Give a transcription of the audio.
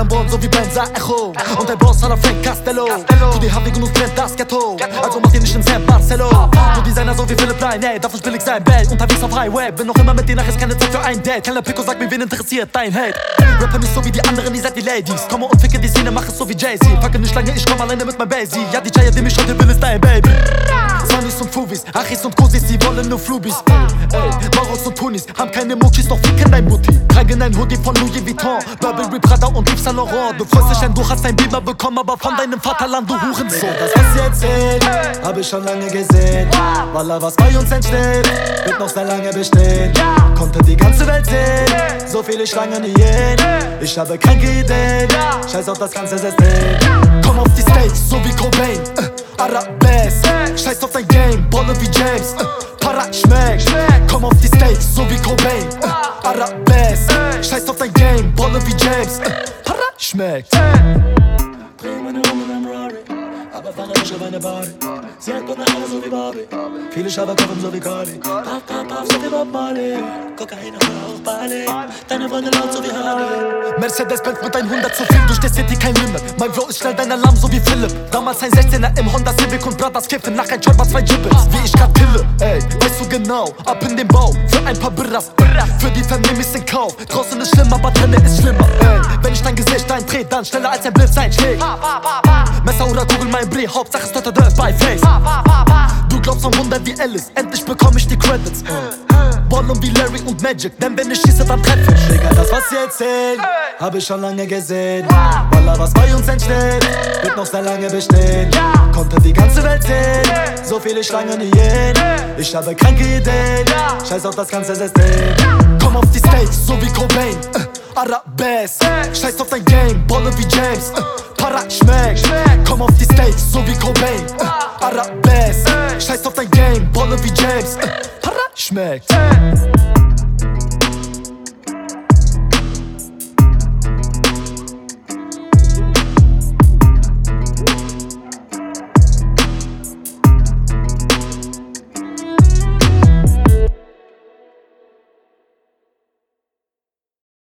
One, so wie Benza Echo. Und der Boss aller Frank Castello. Für die Havigen uns brennt das Ghetto. Also mach dir nicht im Sam Barcelo. Du Designer so wie Philipp Line, ey, darf nicht billig sein, Bell. Unterwegs auf Highway, bin noch immer mit dir nach, ist keine Zeit für ein Date. Kleiner Pico, sag mir, wen interessiert dein Hate. Rapper nicht so wie die anderen, ihr seid die Ladies. Komme und ficke die Szene, mach es so wie Jay-Z. Packe nicht lange, ich komm alleine mit meinem Basie. Ja, die Jaya, die mich heute will, ist dein Baby. Sunnis und Fuvis, Achis und Cosis, die wollen nur Flubis. Ey, Maros und Tunis, haben keine Muckis, doch ficken dein Mutti. Tragen ein Hoodie von Louis Vuitton, Burberry, Prada und Yves Saint Laurent. Du freust dich, denn du hast dein Beamer bekommen, aber von deinem Vaterland, du Hurensohn. Das, was sie erzählt, hab ich schon lange gesehen. Wallah, was bei uns entsteht, wird noch sehr lange bestehen. Konnte die ganze Welt sehen, so viele Schlangen wie Hyänen. Ich habe kranke Ideen, scheiß auf das ganze System. Komm auf die Stage, so wie Cobain, Arabesque. Scheiß auf dein Game, Bolle wie James, Para schmeckt. Komm auf die Stage, so wie Cobain, Arabesque. Scheiß auf dein Game, Bolle wie James, Para schmeckt. Dreh meine Runde in einem Rari, aber fahre nicht auf eine Body. Sie hat Gott Haare so wie Barbie, viele Schaber kommen so wie Cardi. Puff, puff, puff, so wie Bob Marley, Kokain auf Bali, deine Freunde laut so wie Harley. Mercedes-Benz mit 100 zu viel, durch der City kein Limit. Mein Flow ist schnell dein Alarm, so wie Philipp. Damals ein 16er im Honda Civic und Brothers kiffen nach ein Chopper 2 Gibbets. Wie ich grad kille, ey, weißt du genau, ab in den Bau, für ein paar Birras. Für die Familie ist in Kauf, draußen ist schlimm, aber drinnen ist schlimmer, ey. Wenn ich dein Gesicht eintrete, dann schneller als ein Blitz einschlägt. Messer oder Kugel, mein Brie, Hauptsache es Dr. Dirt by Face. Du glaubst am Wunder wie Alice, endlich bekomm ich die Credits. Ballon wie Larry und Magic, denn wenn ich schieße, dann treffe ich. Digga, das, was sie erzählen, hab ich schon lange gesehen. Wallah, was bei uns entsteht, wird noch sehr lange bestehen. Konnte die ganze Welt sehen, so viele Schlangen wie Hyänen. Ich habe kranke Ideen, scheiß auf das ganze System. Komm auf die Stage, so wie Cobain, Arabesque. Scheiß auf dein Game, Bolle wie James, Para schmeckt. Komm auf die Stage, so wie Cobain, Arabesque. Scheiß auf dein Game, Bolle wie James, Para schmeckt.